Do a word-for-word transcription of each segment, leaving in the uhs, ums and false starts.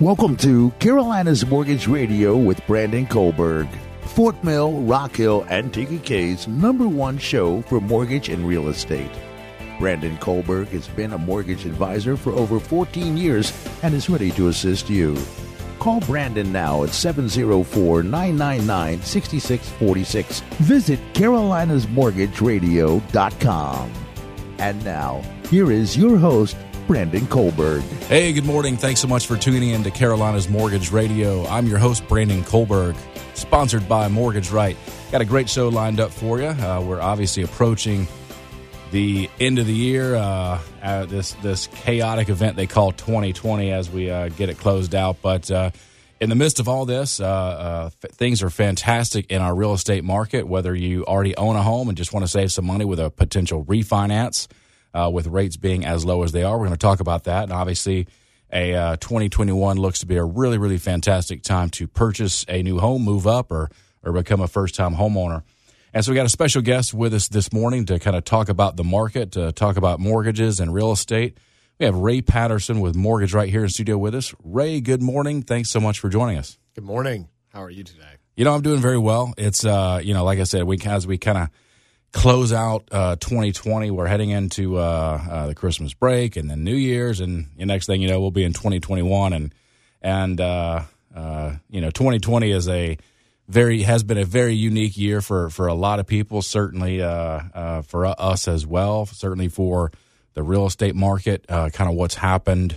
Welcome to Carolina's Mortgage Radio with Brandon Kohlberg, Fort Mill, Rock Hill, and T K K's number one show for mortgage and real estate. Brandon Kohlberg has been a mortgage advisor for over fourteen years and is ready to assist you. Call Brandon now at seven oh four, nine nine nine, six six four six. Visit carolinas mortgage radio dot com. And now, here is your host, Brandon Kohlberg. Hey, good morning. Thanks so much for tuning in to Carolina's Mortgage Radio. I'm your host, Brandon Kohlberg, sponsored by Mortgage Right. Got a great show lined up for you. Uh, we're obviously approaching the end of the year, uh, uh, this this chaotic event they call twenty twenty as we uh, get it closed out. But uh, in the midst of all this, uh, uh, f- things are fantastic in our real estate market, whether you already own a home and just want to save some money with a potential refinance. Uh, with rates being as low as they are. We're going to talk about that. And obviously, a uh, twenty twenty-one looks to be a really, really fantastic time to purchase a new home, move up, or or become a first-time homeowner. And so we got a special guest with us this morning to kind of talk about the market, to talk about mortgages and real estate. We have Ray Patterson with Mortgage Right here in studio with us. Ray, good morning. Thanks so much for joining us. Good morning. How are you today? You know, I'm doing very well. It's, uh, you know, like I said, we as we kind of close out uh, twenty twenty. We're heading into uh, uh, the Christmas break and then New Year's, and the next thing you know, we'll be in twenty twenty-one. And and uh, uh, you know, twenty twenty is a very has been a very unique year for, for a lot of people. Certainly uh, uh, for us as well. Certainly for the real estate market. Uh, kind of what's happened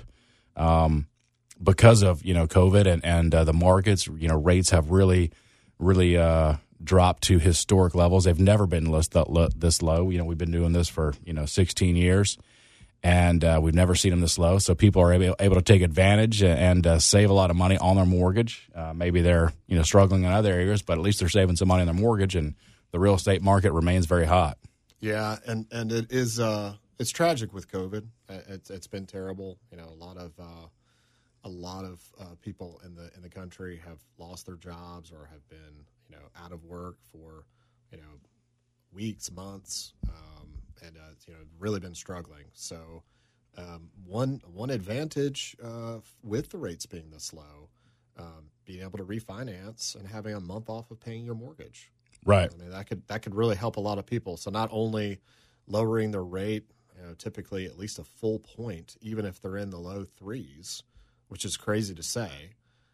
um, because of you know COVID and and uh, the markets. You know, rates have really really. Uh, dropped to historic levels. They've never been this low. You know, we've been doing this for, you know, sixteen years, and uh, we've never seen them this low. So people are able, able to take advantage and uh, save a lot of money on their mortgage. Uh, maybe they're, you know, struggling in other areas, but at least they're saving some money on their mortgage, and the real estate market remains very hot. Yeah, and, and it is uh, it's tragic with COVID. It's it's been terrible. You know, a lot of uh, a lot of uh, people in the in the country have lost their jobs or have been, you know, out of work for, you know, weeks, months, um, and, uh, you know, really been struggling. So um, one one advantage uh, with the rates being this low, um, being able to refinance and having a month off of paying your mortgage. Right. I mean, that could that could really help a lot of people. So not only lowering the rate, you know, typically at least a full point, even if they're in the low threes, which is crazy to say.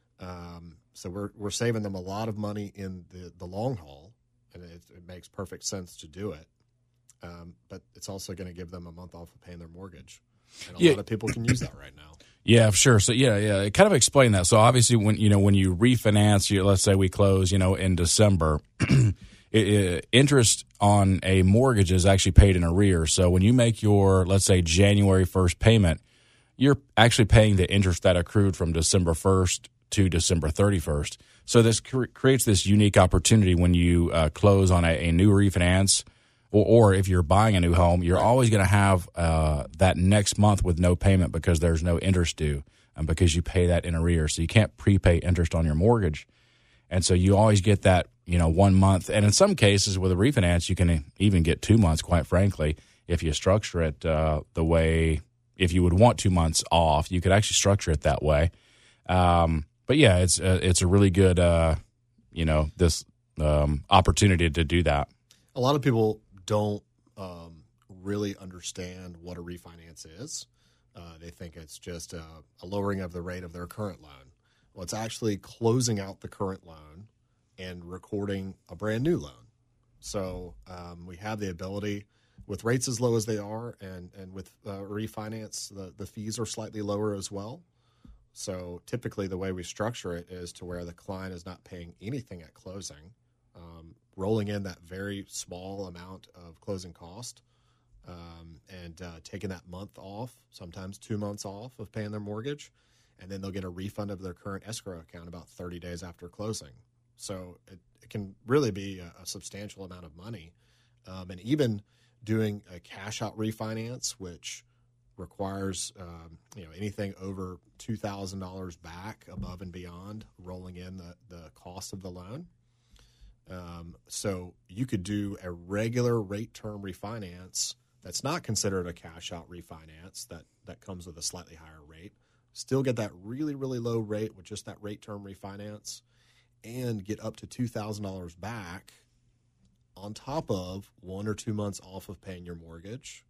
Um, so we're we're saving them a lot of money in the, the long haul, and it, it makes perfect sense to do it. Um, but it's also going to give them a month off of paying their mortgage, and a yeah. lot of people can use that right now. Yeah, sure. So yeah, yeah. Kind of explain that. So obviously, when you know when you refinance, you, let's say we close, you know, in December, it, it, interest on a mortgage is actually paid in arrears. So when you make your, let's say, January first payment, you're actually paying the interest that accrued from December first to December thirty-first. So this cre- creates this unique opportunity when you uh, close on a, a new refinance, or, or if you're buying a new home, you're always going to have uh, that next month with no payment because there's no interest due, and because you pay that in arrears. So you can't prepay interest on your mortgage. And so you always get that, you know, one month. And in some cases with a refinance, you can even get two months, quite frankly, if you structure it uh, the way, if you would want two months off, you could actually structure it that way. Um But yeah, it's uh, it's a really good, uh, you know, this um, opportunity to do that. A lot of people don't um, really understand what a refinance is. Uh, they think it's just a, a lowering of the rate of their current loan. Well, it's actually closing out the current loan and recording a brand new loan. So um, we have the ability, with rates as low as they are, and and with uh, refinance, the the fees are slightly lower as well. So typically the way we structure it is to where the client is not paying anything at closing, um, rolling in that very small amount of closing cost, um, and uh, taking that month off, sometimes two months off of paying their mortgage, and then they'll get a refund of their current escrow account about thirty days after closing. So it, it can really be a, a substantial amount of money. Um, and even doing a cash-out refinance, which requires um, you know anything over two thousand dollars back above and beyond rolling in the, the cost of the loan. Um, so you could do a regular rate term refinance that's not considered a cash out refinance that, that comes with a slightly higher rate, still get that really, really low rate with just that rate term refinance, and get up to two thousand dollars back on top of one or two months off of paying your mortgage,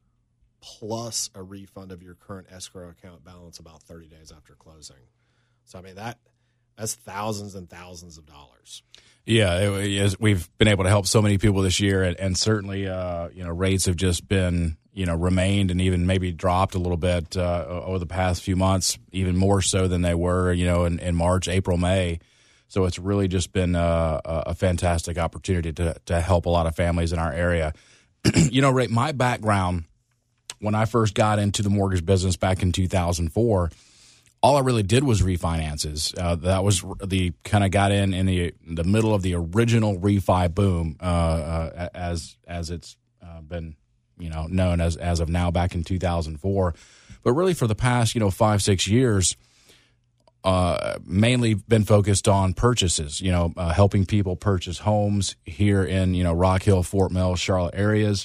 plus a refund of your current escrow account balance about thirty days after closing. So, I mean, that that's thousands and thousands of dollars. Yeah, it, it, we've been able to help so many people this year, and, and certainly, uh, you know, rates have just been, you know, remained and even maybe dropped a little bit uh, over the past few months, even more so than they were, you know, in, in March, April, May. So it's really just been uh, a fantastic opportunity to to help a lot of families in our area. You know, Ray, my background, when I first got into the mortgage business back in two thousand four, all I really did was refinances. Uh, that was the kind of got in in the the middle of the original refi boom, uh, uh, as as it's uh, been, you know, known as as of now, back in two thousand four. But really, for the past, you know, five six years, uh, mainly been focused on purchases. You know, uh, helping people purchase homes here in, you know, Rock Hill, Fort Mill, Charlotte areas.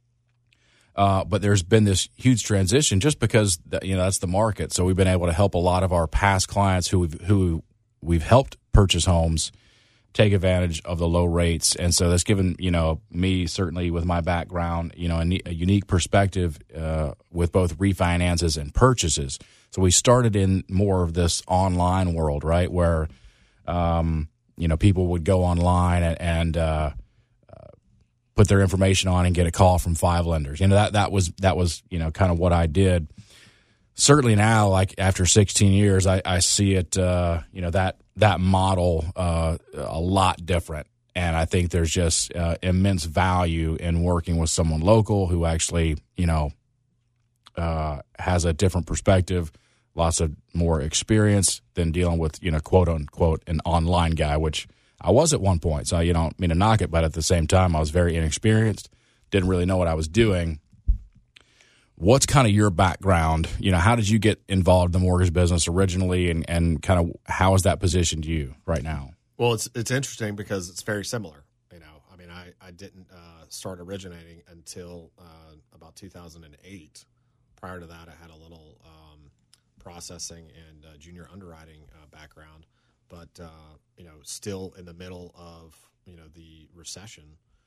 Uh, but there's been this huge transition just because, you know, that's the market. So we've been able to help a lot of our past clients who we've, who we've helped purchase homes take advantage of the low rates. And so that's given, you know, me certainly with my background, you know, a, a unique perspective uh, with both refinances and purchases. So we started in more of this online world, right, where, um, you know, people would go online and, and uh, put their information on and get a call from five lenders. You know, that that was that was you know kind of what I did. Certainly now, like after sixteen years, I, I see it. Uh, you know that that model uh, a lot different, and I think there's just uh, immense value in working with someone local who actually you know uh, has a different perspective, lots of more experience than dealing with you know quote unquote an online guy, which I was at one point, so you don't mean to knock it, but at the same time, I was very inexperienced, didn't really know what I was doing. What's kind of your background? You know, how did you get involved in the mortgage business originally, and, and kind of how is that positioned you right now? Well, it's it's interesting because it's very similar. You know, I mean, I, I didn't uh, start originating until uh, about two thousand eight. Prior to that, I had a little um, processing and uh, junior underwriting uh, background. But, uh, you know, still in the middle of, you know, the recession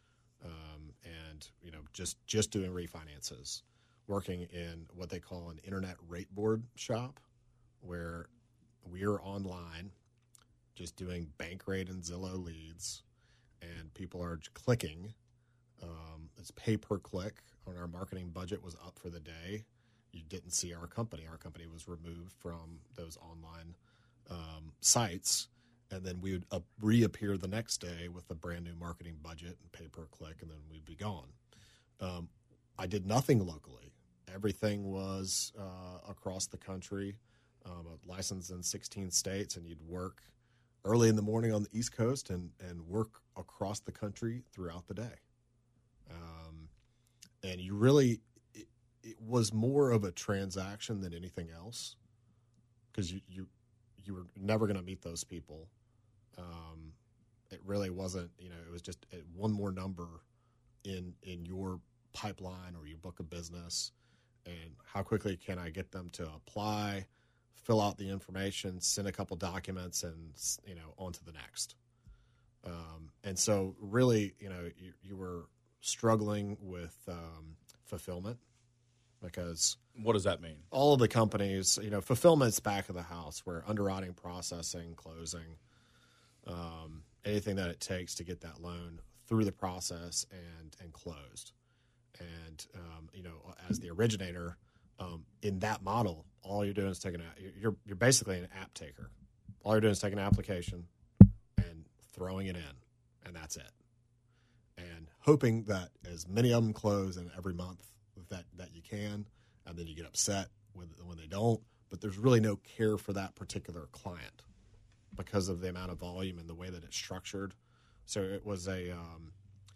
um, and, you know, just, just doing refinances, working in what they call an internet rate board shop where we're online just doing Bankrate and Zillow leads, and people are clicking. Um, it's pay per click. On our marketing budget was up for the day. You didn't see our company. Our company was removed from those online Um, sites, and then we would uh, reappear the next day with a brand new marketing budget and pay per click, and then we'd be gone. Um, I did nothing locally. Everything was uh, across the country, um, licensed in sixteen states, and you'd work early in the morning on the East Coast and, and work across the country throughout the day. Um, and you really, it, it was more of a transaction than anything else, because you, you you were never going to meet those people. Um, it really wasn't, you know, it was just one more number in in your pipeline or your book of business, and how quickly can I get them to apply, fill out the information, send a couple documents, and, you know, on to the next. Um, and so really, you know, you, you were struggling with um, fulfillment, because what does that mean? All of the companies, you know, fulfillment's back of the house, where underwriting, processing, closing, um, anything that it takes to get that loan through the process and and closed. And, um, you know, as the originator, um, in that model, all you're doing is taking a, you're you're basically an app taker. All you're doing is taking an application and throwing it in, and that's it. And hoping that as many of them close in every month that, that you can, and then you get upset when when they don't. But there's really no care for that particular client because of the amount of volume and the way that it's structured. So it was a um,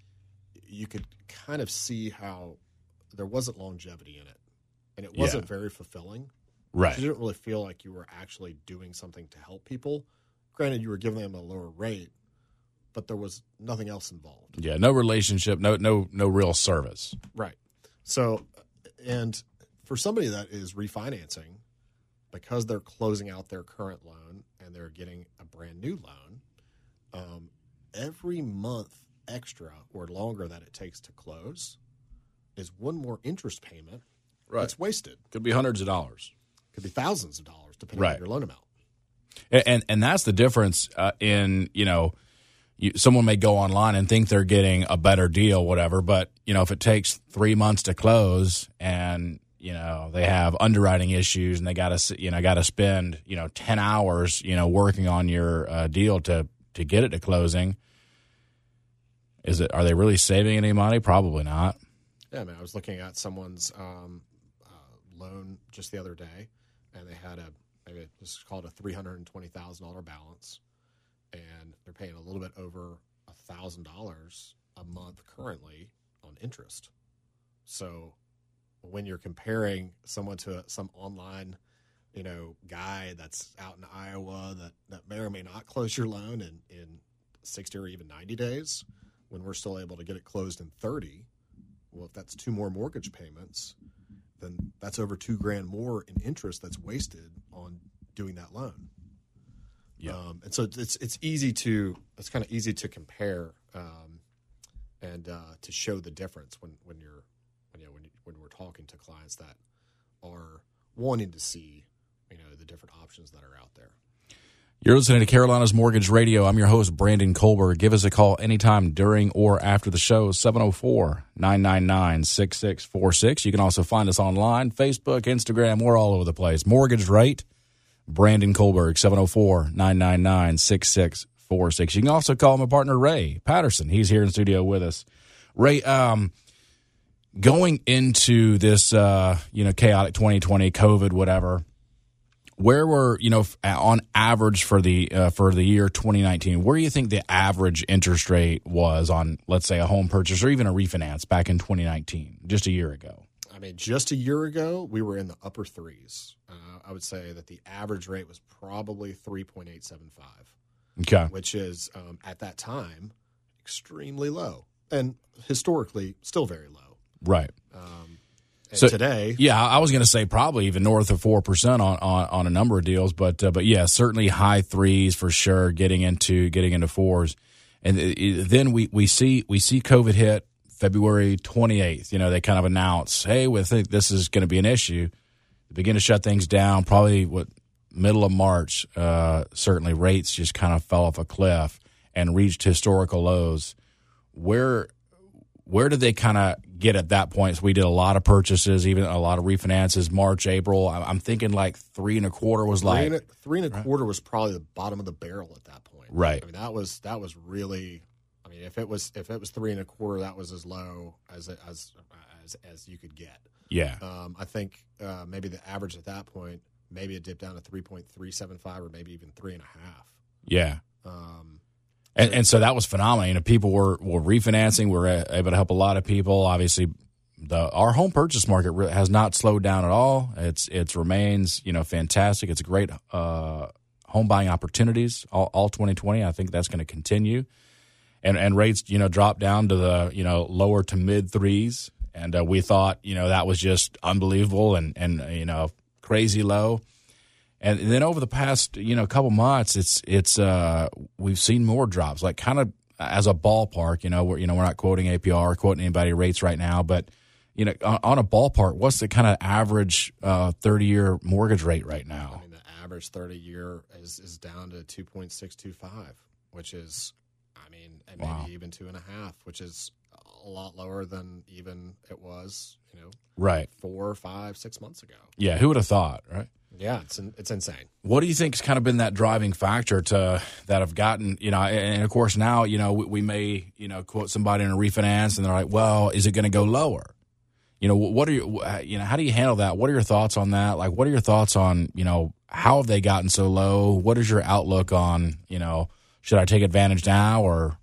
you could kind of see how there wasn't longevity in it, and it wasn't yeah. very fulfilling. Right. You didn't really feel like you were actually doing something to help people. Granted, you were giving them a lower rate, but there was nothing else involved. Yeah, no relationship, no no no real service. Right. So, and for somebody that is refinancing, because they're closing out their current loan and they're getting a brand new loan, um, every month extra or longer that it takes to close is one more interest payment right. that's wasted. Could be hundreds of dollars. Could be thousands of dollars, depending right. on your loan amount. And and, and that's the difference uh, in, you know, you, someone may go online and think they're getting a better deal, whatever, but, you know, if it takes three months to close and, you know, they have underwriting issues and they got to, you know, got to spend, you know, ten hours, you know, working on your uh, deal to, to get it to closing, is it, are they really saving any money? Probably not. Yeah, I mean, I was looking at someone's um, uh, loan just the other day, and they had a, maybe this is called a three hundred twenty thousand dollars balance, and they're paying a little bit over one thousand dollars a month currently on interest. So when you're comparing someone to some online, you know, guy that's out in Iowa that, that may or may not close your loan in, in sixty or even ninety days, when we're still able to get it closed in thirty, well, if that's two more mortgage payments, then that's over two grand more in interest that's wasted on doing that loan. Yeah. Um, and so it's it's easy to it's kind of easy to compare um, and uh, to show the difference when, when you're when you know when you, when we're talking to clients that are wanting to see, you know, the different options that are out there. You're listening to Carolina's Mortgage Radio. I'm your host, Brandon Colberg. Give us a call anytime during or after the show, seven oh four, nine nine nine, six six four six. You can also find us online, Facebook, Instagram. We're all over the place. Mortgage Rate, Brandon Colberg, seven oh four, nine nine nine, six six four six. You can also call my partner, Ray Patterson. He's here in studio with us. Ray, um, going into this, uh, you know, chaotic twenty twenty, COVID, whatever, where were, you know, on average for the uh, for the year twenty nineteen, where do you think the average interest rate was on, let's say, a home purchase or even a refinance back in twenty nineteen, just a year ago? I mean, just a year ago, we were in the upper threes. Uh, I would say that the average rate was probably three point eight seven five, okay, which is, um, at that time, extremely low and historically still very low. Right. Um, and so today, yeah, I was going to say probably even north of four percent on, on on a number of deals, but uh, but yeah, certainly high threes for sure. Getting into getting into fours, and it, then we, we see we see COVID hit February twenty-eighth. You know, they kind of announce, hey, we think this is going to be an issue. They begin to shut things down. Probably what middle of March. Uh, certainly, rates just kind of fell off a cliff and reached historical lows. Where where did they kind of get at that point? So we did a lot of purchases, even a lot of refinances, March, April. I'm thinking like three and a quarter was three like. And a, three and a quarter was probably the bottom of the barrel at that point. Right. I mean, that was that was really. I mean, if it was if it was three and a quarter, that was as low as it, as as as you could get. Yeah. Um, I think uh, maybe the average at that point, maybe it dipped down to three point three seven five, or maybe even three and a half. Yeah. Um, And, and so that was phenomenal. You know, people were, were refinancing. We were able to help a lot of people. Obviously, the our home purchase market re- has not slowed down at all. It's it's remains, you know, fantastic. It's a great uh, home buying opportunities all, all twenty twenty. I think that's going to continue. And and rates, you know, dropped down to the, you know, lower to mid threes. And uh, we thought, you know, that was just unbelievable and, and you know, crazy low. And then over the past, you know, couple months, it's it's uh, we've seen more drops. Like kind of as a ballpark, you know, we're you know we're not quoting A P R, quoting anybody rates right now, but you know, on, on a ballpark, what's the kind of average uh, thirty-year mortgage rate right now? I mean, the average thirty-year is is down to two point six two five, which is, I mean, and maybe Wow. even two and a half, which is a lot lower than even it was, you know, Right. four, five, six months ago. Yeah, who would have thought, right? Yeah, it's in, it's insane. What do you think's kind of been that driving factor to that have gotten, you know, and, and of course now, you know, we, we may, you know, quote somebody in a refinance and they're like, well, is it going to go lower? You know, what are you, you know, how do you handle that? What are your thoughts on that? Like, what are your thoughts on, you know, how have they gotten so low? What is your outlook on, you know, should I take advantage now or?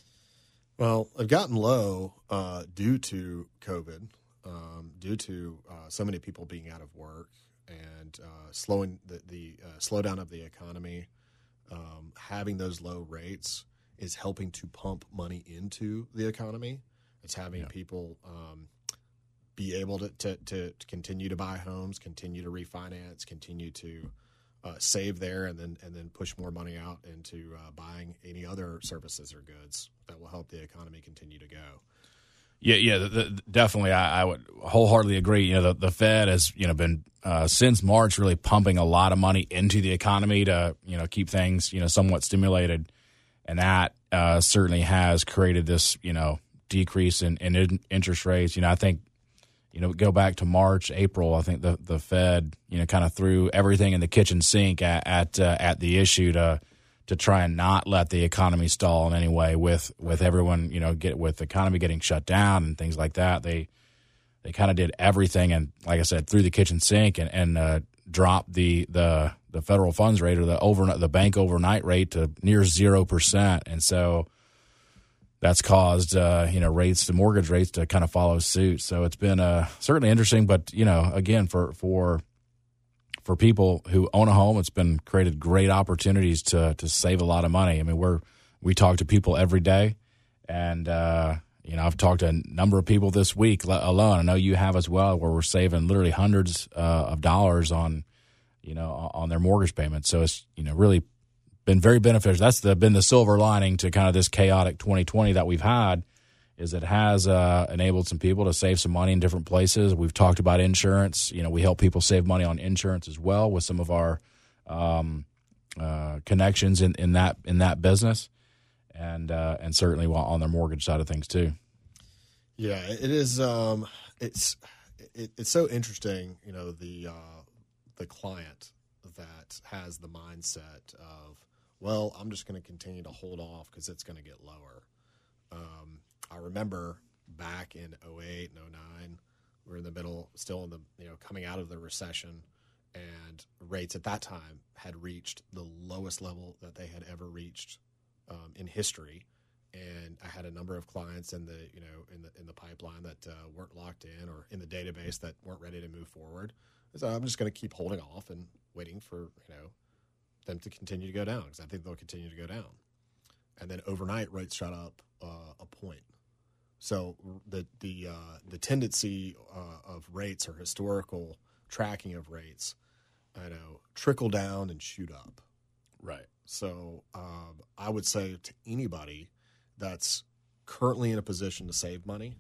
Well, they've gotten low uh, due to COVID, um, due to uh, so many people being out of work and uh, slowing the, the uh, slowdown of the economy. Um, having those low rates is helping to pump money into the economy. It's having Yeah. people um, be able to, to, to, to continue to buy homes, continue to refinance, continue to uh, save there, and then and then push more money out into uh, buying any other services or goods that will help the economy continue to go. Yeah, yeah, the, the, definitely. I, I would wholeheartedly agree. You know, the, the Fed has you know been uh, since March really pumping a lot of money into the economy to you know keep things you know somewhat stimulated, and that uh, certainly has created this you know decrease in, in interest rates. You know, I think. You know, go back to March, April. I think the, the Fed, you know, kind of threw everything in the kitchen sink at at, uh, at the issue to to try and not let the economy stall in any way. With with everyone, you know, get with the economy getting shut down and things like that, they they kind of did everything and, like I said, through the kitchen sink and and uh, dropped the the the federal funds rate or the overnight the bank overnight rate to near zero percent, and so. That's caused, uh, you know, rates, the mortgage rates to kind of follow suit. So it's been uh, certainly interesting. But, you know, again, for, for for people who own a home, it's been created great opportunities to to save a lot of money. I mean, we're we talk to people every day. And, uh, you know, I've talked to a number of people this week alone. I know you have as well, where we're saving literally hundreds uh, of dollars on, you know, on their mortgage payments. So it's, you know, really been very beneficial. That's the, been the silver lining to kind of this chaotic twenty twenty that we've had, is it has uh, enabled some people to save some money in different places. We've talked about insurance. You know, we help people save money on insurance as well with some of our um, uh, connections in, in that in that business, and uh, and certainly on their mortgage side of things too. Yeah, it is. Um, it's it, it's so interesting. You know, the uh, the client that has the mindset of, well, I'm just going to continue to hold off because it's going to get lower. Um, I remember back in oh eight and oh nine, we were in the middle, still in the, you know, coming out of the recession, and rates at that time had reached the lowest level that they had ever reached um, in history. And I had a number of clients in the, you know, in the in the pipeline that uh, weren't locked in, or in the database that weren't ready to move forward. So I'm just going to keep holding off and waiting for, you know, them to continue to go down, because I think they'll continue to go down. And then overnight, rates shot up uh, a point. So the the uh, the tendency uh, of rates, or historical tracking of rates, I know, trickle down and shoot up. Right. So um, I would say to anybody that's currently in a position to save money,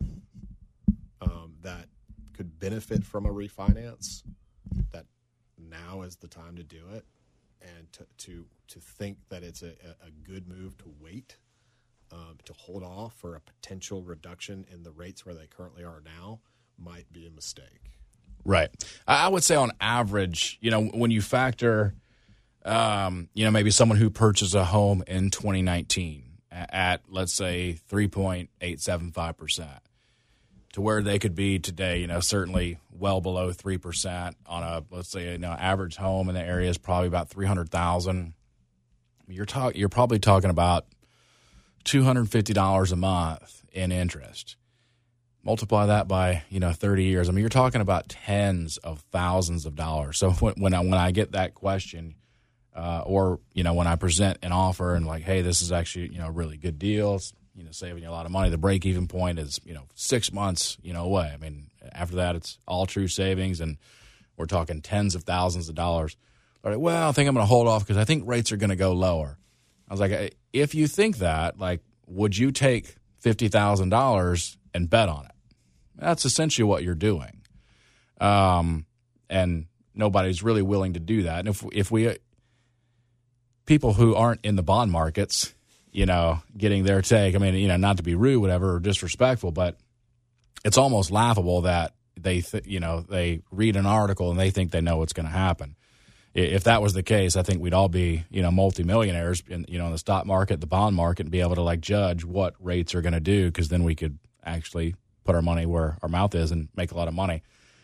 um, that could benefit from a refinance, that now is the time to do it. And to, to to think that it's a, a good move to wait, um, to hold off for a potential reduction in the rates where they currently are now, might be a mistake. Right. I would say on average, you know, when you factor, um, you know, maybe someone who purchased a home in twenty nineteen at, let's say, three point eight seven five percent, to where they could be today, you know, certainly well below three percent on a, let's say, you know, average home in the area is probably about three hundred thousand dollars. You're talk, you're probably talking about two hundred fifty dollars a month in interest. Multiply that by, you know, thirty years. I mean, you're talking about tens of thousands of dollars. So when, when I, when I get that question, uh, or, you know, when I present an offer and like, hey, this is actually, you know, a really good deal, it's, you know, saving you a lot of money. The break-even point is, you know, six months, you know, away. I mean, after that, it's all true savings, and we're talking tens of thousands of dollars. All right, well, I think I'm going to hold off because I think rates are going to go lower. I was like, if you think that, like, would you take fifty thousand dollars and bet on it? That's essentially what you're doing. Um, and nobody's really willing to do that. And if if we people who aren't in the bond markets, you know, getting their take, I mean, you know, not to be rude, whatever, or disrespectful, but it's almost laughable that they, th- you know, they read an article and they think they know what's going to happen. If that was the case, I think we'd all be, you know, multimillionaires in, you know, in the stock market, the bond market, and be able to like judge what rates are going to do, because then we could actually put our money where our mouth is and make a lot of money.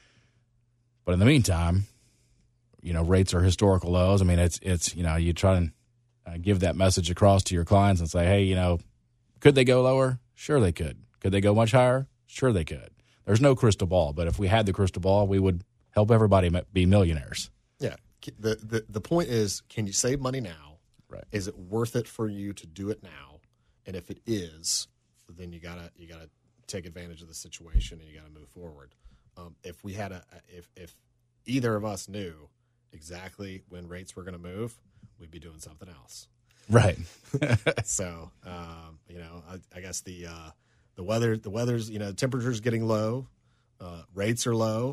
But in the meantime, you know, rates are historical lows. I mean, it's, it's, you know, you try and uh, give that message across to your clients and say, hey, you know, could they go lower? Sure they could. Could they go much higher? Sure they could. There's no crystal ball, but if we had the crystal ball, we would help everybody be millionaires. Yeah. The, the, the point is, can you save money now? Right. Is it worth it for you to do it now? And if it is, then you gotta, you gotta take advantage of the situation and you gotta move forward. Um, if we had a, if if either of us knew exactly when rates were going to move, we'd be doing something else. Right. So, um, you know, I, I guess the uh, the weather, the weather's, you know, temperature's getting low, uh, rates are low,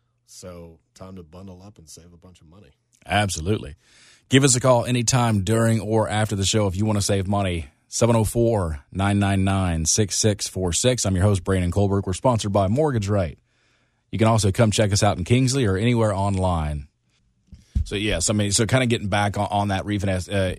so time to bundle up and save a bunch of money. Absolutely. Give us a call anytime during or after the show if you want to save money. seven oh four, nine nine nine, six six four six. I'm your host, Brandon Kohlberg. We're sponsored by Mortgage Right. You can also come check us out in Kingsley or anywhere online. So, yes, I mean, so kind of getting back on, on that refinance, uh,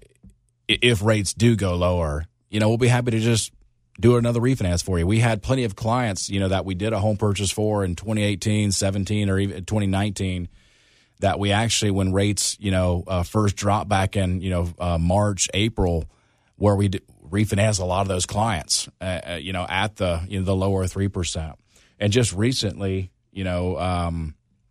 if rates do go lower, you know, we'll be happy to just do another refinance for you. We had plenty of clients, you know, that we did a home purchase for in twenty eighteen, seventeen, or even twenty nineteen that we actually, when rates, you know, uh, first dropped back in, you know, uh, March, April, where we d- refinanced a lot of those clients, uh, you know, at the, you know, the lower three percent. And just recently, you know, um,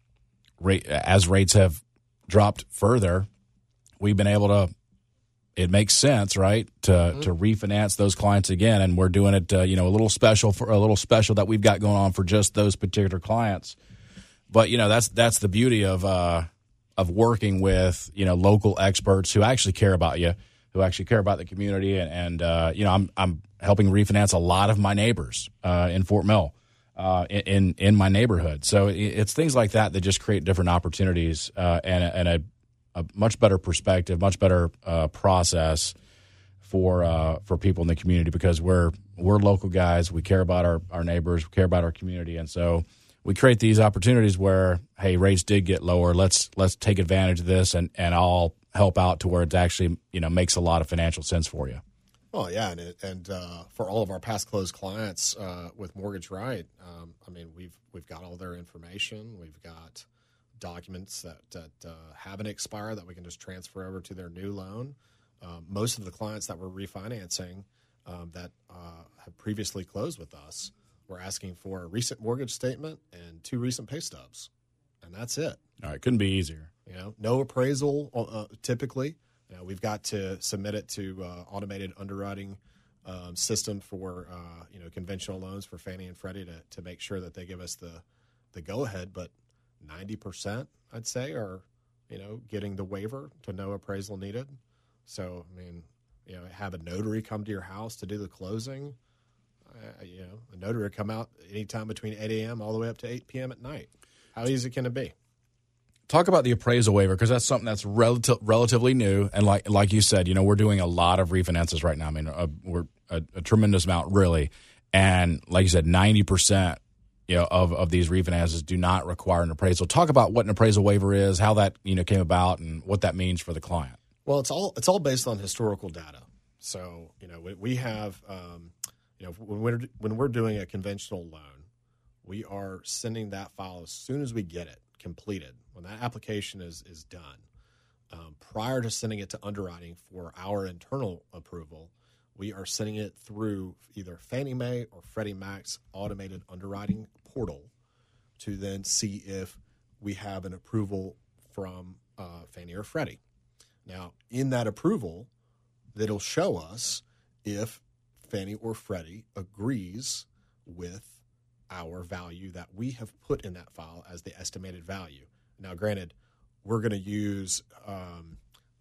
rate, as rates have dropped further, we've been able to, it makes sense, right, to mm-hmm. to refinance those clients again. And we're doing it, uh, you know, a little special for a little special that we've got going on for just those particular clients. But, you know, that's that's the beauty of uh, of working with, you know, local experts who actually care about you, who actually care about the community. And, and uh, you know, I'm I'm helping refinance a lot of my neighbors uh, in Fort Mill. Uh, in in my neighborhood. So it's things like that that just create different opportunities uh, and, a, and a, a much better perspective, much better uh, process for uh, for people in the community, because we're we're local guys. We care about our, our neighbors. We care about our community. And so we create these opportunities where, hey, rates did get lower. Let's let's take advantage of this, and, and I'll help out to where it actually, you know, makes a lot of financial sense for you. Well, yeah, and it, and uh, for all of our past closed clients uh, with Mortgage Right, um, I mean, we've we've got all their information. We've got documents that that uh, haven't expired that we can just transfer over to their new loan. Um, most of the clients that we're refinancing um, that uh, have previously closed with us, we're asking for a recent mortgage statement and two recent pay stubs, and that's it. All right, couldn't be easier. You know, no appraisal uh, typically. You know, we've got to submit it to uh, automated underwriting um, system for uh, you know conventional loans for Fannie and Freddie to, to make sure that they give us the the go ahead. But ninety percent, I'd say, are you know getting the waiver to no appraisal needed. So I mean, you know, have a notary come to your house to do the closing. Uh, you know, a notary come out anytime between eight a.m. all the way up to eight p.m. at night. How easy can it be? Talk about the appraisal waiver, because that's something that's relative, relatively new. And like like you said, you know, we're doing a lot of refinances right now. I mean, uh, we're a, a tremendous amount, really. And like you said, ninety percent you know, of, of these refinances do not require an appraisal. Talk about what an appraisal waiver is, how that you know came about, and what that means for the client. Well, it's all it's all based on historical data. So you know, we, we have um, you know when we're when we're doing a conventional loan, we are sending that file as soon as we get it completed. When that application is is done, um, prior to sending it to underwriting for our internal approval, we are sending it through either Fannie Mae or Freddie Mac's automated underwriting portal to then see if we have an approval from uh, Fannie or Freddie. Now, in that approval, it'll show us if Fannie or Freddie agrees with our value that we have put in that file as the estimated value. Now, granted, we're going to use, um,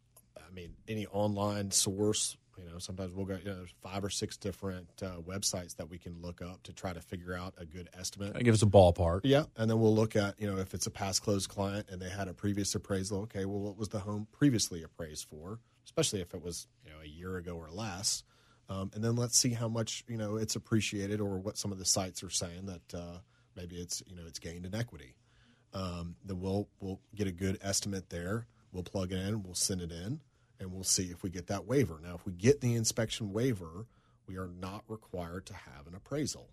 I mean, any online source. You know, sometimes we'll go, you know, there's five or six different uh, websites that we can look up to try to figure out a good estimate. That gives us a ballpark. Yeah, and then we'll look at, you know, if it's a past closed client and they had a previous appraisal, okay, well, what was the home previously appraised for, especially if it was, you know, a year ago or less. Um, and then let's see how much, you know, it's appreciated, or what some of the sites are saying that uh, maybe it's, you know, it's gained in equity. Um, then we'll we'll get a good estimate there. We'll plug it in, we'll send it in, and we'll see if we get that waiver. Now, if we get the inspection waiver, we are not required to have an appraisal.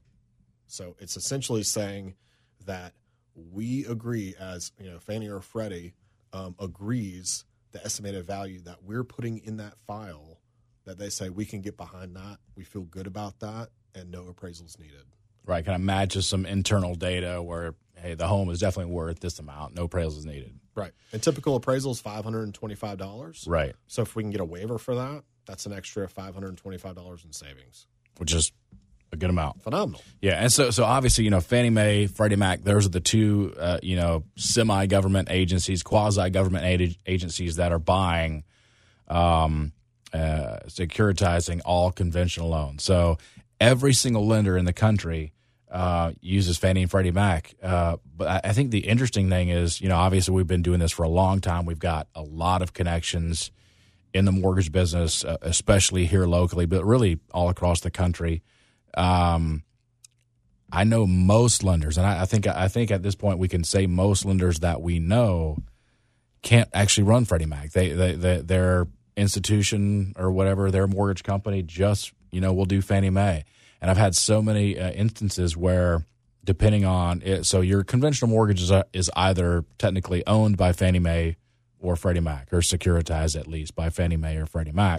So it's essentially saying that we agree, as you know, Fannie or Freddie um, agrees the estimated value that we're putting in that file, that they say we can get behind that, we feel good about that, and no appraisals needed. Right, kind of matches some internal data where, hey, the home is definitely worth this amount, no appraisal is needed. Right. And typical appraisal is five hundred twenty-five dollars. Right. So if we can get a waiver for that, that's an extra five hundred twenty-five dollars in savings. Which is A good amount. Phenomenal. Yeah, and so so obviously, you know, Fannie Mae, Freddie Mac, those are the two, uh, you know, semi-government agencies, quasi-government ad- agencies that are buying, um, uh, securitizing all conventional loans. So every single lender in the country uh, uses Fannie and Freddie Mac. Uh, but I, I think the interesting thing is, you know, obviously we've been doing this for a long time. We've got a lot of connections in the mortgage business, uh, especially here locally, but really all across the country. Um, I know most lenders, and I, I think I think at this point we can say most lenders that we know can't actually run Freddie Mac. They, they, they their institution or whatever, their mortgage company just, you know, will do Fannie Mae. And I've had so many uh, instances where, depending on it, so your conventional mortgage is, uh, is either technically owned by Fannie Mae or Freddie Mac, or securitized at least by Fannie Mae or Freddie Mac.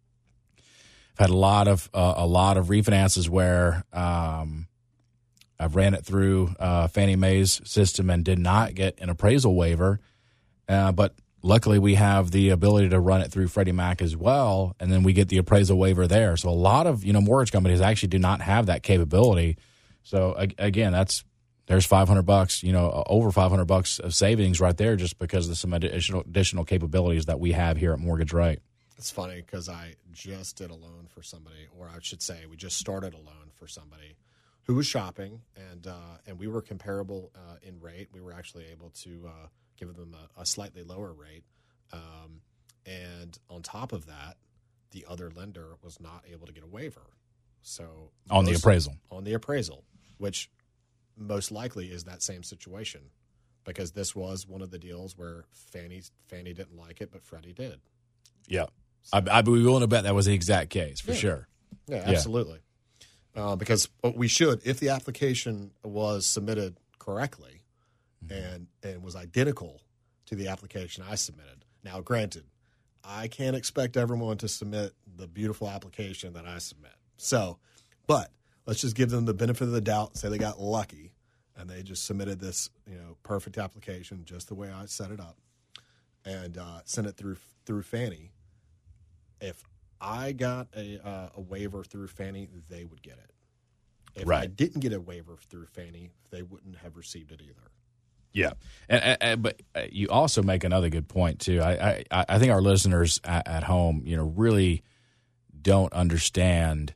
I've had a lot of uh, a lot of refinances where um, I've ran it through uh, Fannie Mae's system and did not get an appraisal waiver, uh, but luckily we have the ability to run it through Freddie Mac as well, and then we get the appraisal waiver there. So a lot of you know mortgage companies actually do not have that capability. So again, that's there's five hundred bucks, you know, over five hundred bucks of savings right there, just because of some additional additional capabilities that we have here at Mortgage Right. It's funny because I just did a loan for somebody, or I should say, we just started a loan for somebody who was shopping, and uh, and we were comparable uh, in rate. We were actually able to uh, give them a, a slightly lower rate, um, and on top of that, the other lender was not able to get a waiver. So on most, the appraisal, on the appraisal, which most likely is that same situation, because this was one of the deals where Fannie Fannie didn't like it, but Freddie did. Yeah. I, I'd be willing to bet that was the exact case, for yeah. sure. Yeah, absolutely. Yeah. Uh, because we should, if the application was submitted correctly mm-hmm. and and was identical to the application I submitted. Now, granted, I can't expect everyone to submit the beautiful application that I submit. So, but let's just give them the benefit of the doubt, say they got lucky, and they just submitted this, you know, perfect application just the way I set it up, and uh, sent it through through Fannie. If I got a uh, a waiver through Fannie, they would get it. If right. I didn't get a waiver through Fannie, they wouldn't have received it either. Yeah, and, and, and but you also make another good point too. I I, I think our listeners at, at home, you know, really don't understand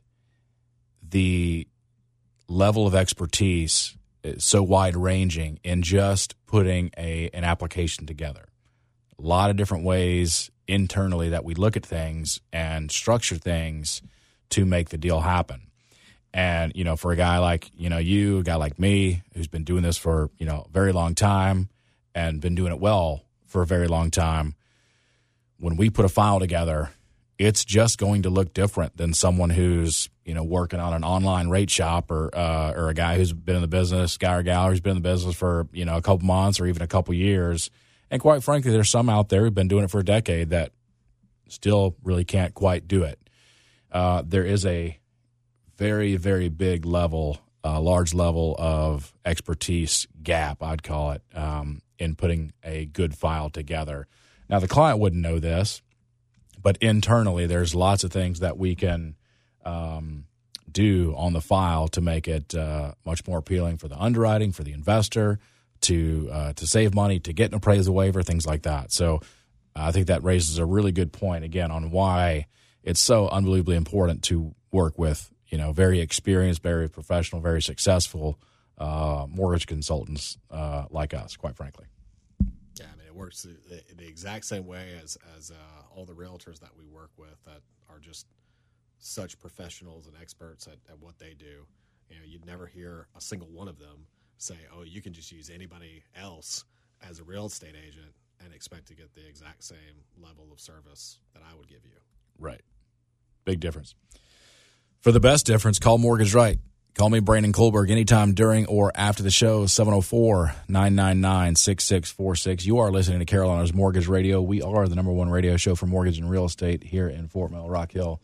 the level of expertise so wide ranging in just putting a an application together. A lot of different ways internally that we look at things and structure things to make the deal happen. And, you know, for a guy like, you know, you, a guy like me, who's been doing this for, you know, a very long time and been doing it well for a very long time, when we put a file together, it's just going to look different than someone who's, you know, working on an online rate shop, or uh, or a guy who's been in the business, guy or gal who's been in the business for, you know, a couple months or even a couple years. And quite frankly, there's some out there who've been doing it for a decade that still really can't quite do it. Uh, there is a very, very big level, uh, large level of expertise gap, I'd call it, um, in putting a good file together. Now, the client wouldn't know this, but internally there's lots of things that we can um, do on the file to make it uh, much more appealing for the underwriting, for the investor, to uh, to save money, to get an appraisal waiver, things like that. So I think that raises a really good point, again, on why it's so unbelievably important to work with, you know, very experienced, very professional, very successful uh, mortgage consultants uh, like us, quite frankly. Yeah, I mean, it works the, the exact same way as, as uh, all the realtors that we work with that are just such professionals and experts at, at what they do. You know, you'd never hear a single one of them say, oh, you can just use anybody else as a real estate agent and expect to get the exact same level of service that I would give you. Right. Big difference. For the best difference, call Mortgage Right. Call me, Brandon Kohlberg, anytime during or after the show, seven oh four, nine nine nine, six six four six. You are listening to Carolina's Mortgage Radio. We are the number one radio show for mortgage and real estate here in Fort Mill, Rock Hill,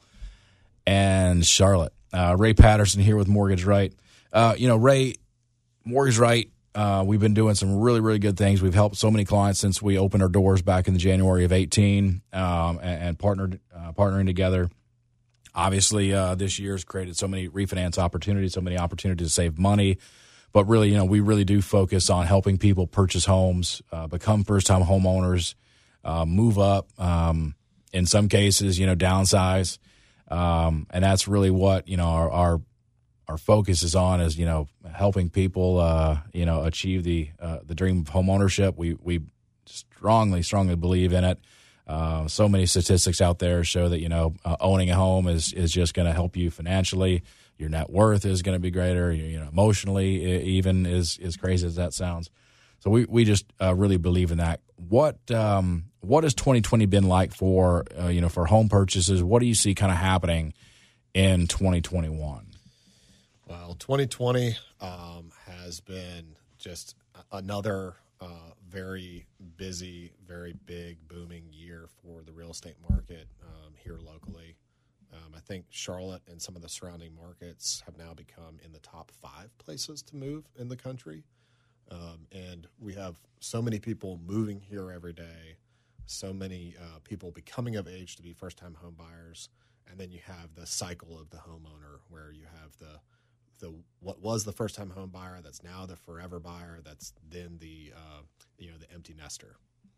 and Charlotte. Uh, Ray Patterson here with Mortgage Right. Uh, you know, Ray, Mortgage Right, uh, we've been doing some really, really good things. We've helped so many clients since we opened our doors back in the January of eighteen um, and, and partnered uh, partnering together. Obviously, uh, this year's created so many refinance opportunities, so many opportunities to save money. But really, you know, we really do focus on helping people purchase homes, uh, become first-time homeowners, uh, move up, um, in some cases, you know, downsize. Um, and that's really what, you know, our, our our focus is on is, you know, helping people, uh, you know, achieve the uh, the dream of homeownership. We, we strongly, strongly believe in it. Uh, so many statistics out there show that, you know, uh, owning a home is, is just going to help you financially. Your net worth is going to be greater. You, you know, emotionally, even is as crazy as that sounds. So we we just uh, really believe in that. What um, what has twenty twenty been like for uh, you know for home purchases? What do you see kind of happening in twenty twenty-one? Well, twenty twenty um, has been just another uh, very busy, very big, booming year for the real estate market um, here locally. Um, I think Charlotte and some of the surrounding markets have now become in the top five places to move in the country. Um, and we have so many people moving here every day, so many uh, people becoming of age to be first-time home buyers. And then you have the cycle of the homeowner where you have the the what was the first-time home buyer that's now the forever buyer that's then the uh, you know the empty nester.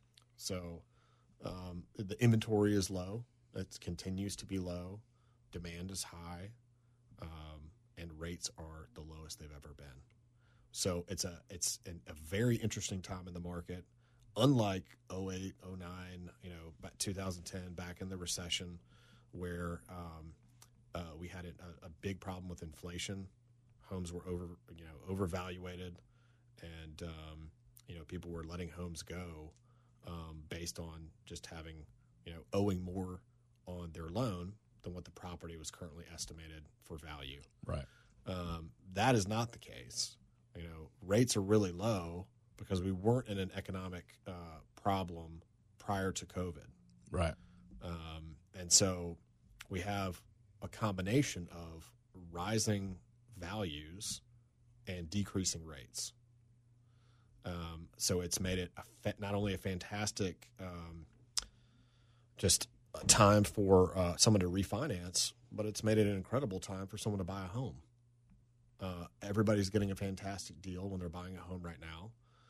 So um, the inventory is low. It continues to be low. Demand is high, um, and rates are the lowest they've ever been. So it's a it's an, a very interesting time in the market. Unlike oh eight, oh nine, you know, about two thousand ten, back in the recession, where um, uh, we had a, a big problem with inflation. Homes were over, you know, overvaluated, and um, you know, people were letting homes go um, based on just having, you know, owing more on their loan than what the property was currently estimated for value. Right. Um, that is not the case. You know, rates are really low because we weren't in an economic uh, problem prior to COVID. Right. Um, and so we have a combination of rising values and decreasing rates. Um, so it's made it a fa- not only a fantastic um, just a time for uh, someone to refinance, but it's made it an incredible time for someone to buy a home. Uh, everybody's getting a fantastic deal when they're buying a home right now.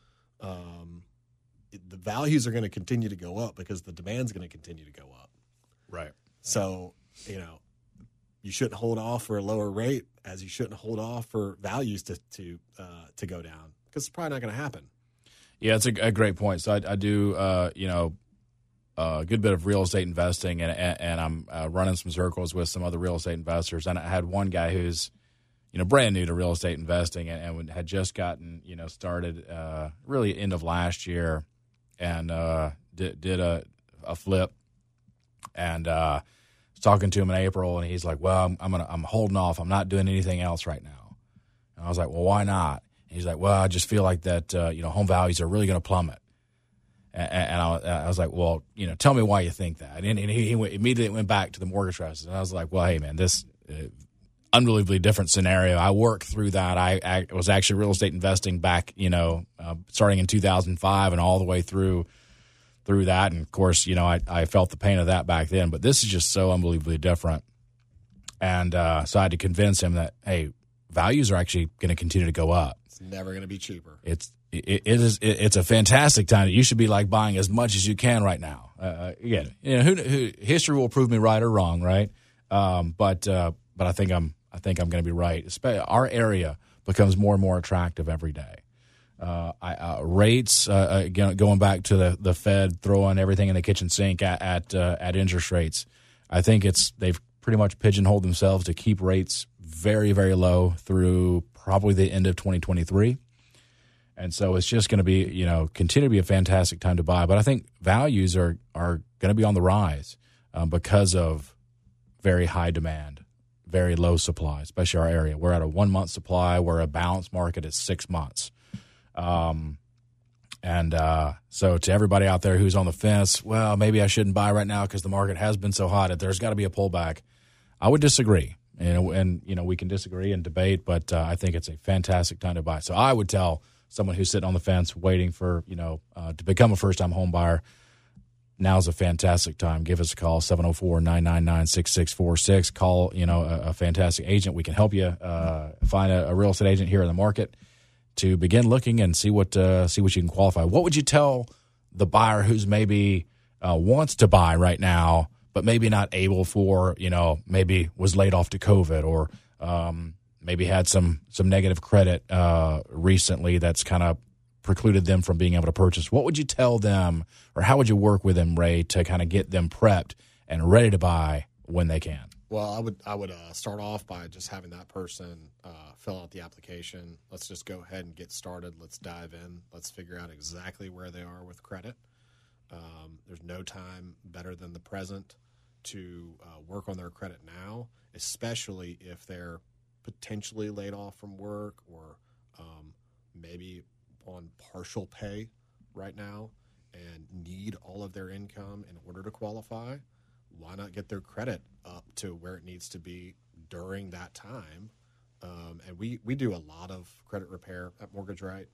Um, it, the values are going to continue to go up because the demand's going to continue to go up. Right. So, you know, you shouldn't hold off for a lower rate as you shouldn't hold off for values to to uh, to go down because it's probably not going to happen. Yeah, it's a, a great point. So I, I do, uh, you know, a good bit of real estate investing, and and, and I'm uh, running some circles with some other real estate investors. And I had one guy who's, you know, brand new to real estate investing and, and had just gotten, you know, started uh, really end of last year, and uh, did, did a a flip, and uh, was talking to him in April, and he's like, "Well, I'm, I'm gonna I'm holding off. I'm not doing anything else right now." And I was like, "Well, why not?" And he's like, "Well, I just feel like that, uh, you know, home values are really going to plummet." And, and I, I was like, "Well, you know, tell me why you think that." And, and he, he went, immediately went back to the mortgage crisis, and I was like, "Well, hey, man, this." Uh, unbelievably different scenario. I worked through that. I, I was actually real estate investing back, you know, uh, starting in two thousand five and all the way through through that. And, of course, you know, I, I felt the pain of that back then. But this is just so unbelievably different. And uh, so I had to convince him that, hey, values are actually going to continue to go up. It's never going to be cheaper. It's it, it is it, it's a fantastic time. You should be like buying as much as you can right now. Uh, again, you know, who, who, history will prove me right or wrong, right? Um, but uh, but I think I'm. I think I'm going to be right. Our area becomes more and more attractive every day. Uh, I, uh, rates, uh, again, going back to the, the Fed throwing everything in the kitchen sink at at, uh, at interest rates, I think it's they've pretty much pigeonholed themselves to keep rates very, very low through probably the end of twenty twenty-three. And so it's just going to be, you know, continue to be a fantastic time to buy. But I think values are, are going to be on the rise um, because of very high demand. Very low supply, especially our area. We're at a one-month supply. We're a balanced market at six months. Um, and uh, so to everybody out there who's on the fence, well, maybe I shouldn't buy right now because the market has been so hot. There's got to be a pullback. I would disagree. And, and you know, we can disagree and debate, but uh, I think it's a fantastic time to buy. So I would tell someone who's sitting on the fence waiting for, you know, uh, to become a first-time home buyer, now's a fantastic time. Give us a call, seven oh four, nine nine nine, six six four six. Call, you know, a, a fantastic agent. We can help you uh, find a, a real estate agent here in the market to begin looking and see what uh, see what you can qualify. What would you tell the buyer who's maybe uh, wants to buy right now, but maybe not able for, you know, maybe was laid off to COVID, or um, maybe had some some negative credit uh, recently that's kind of precluded them from being able to purchase? What would you tell them, or how would you work with them, Ray, to kind of get them prepped and ready to buy when they can? Well, I would I would uh, start off by just having that person uh, fill out the application. Let's just go ahead and get started. Let's dive in. Let's figure out exactly where they are with credit. Um, there's no time better than the present to uh, work on their credit now, especially if they're potentially laid off from work, or um, maybe on partial pay right now and need all of their income in order to qualify. Why not get their credit up to where it needs to be during that time? Um, and we, we do a lot of credit repair at Mortgage Right,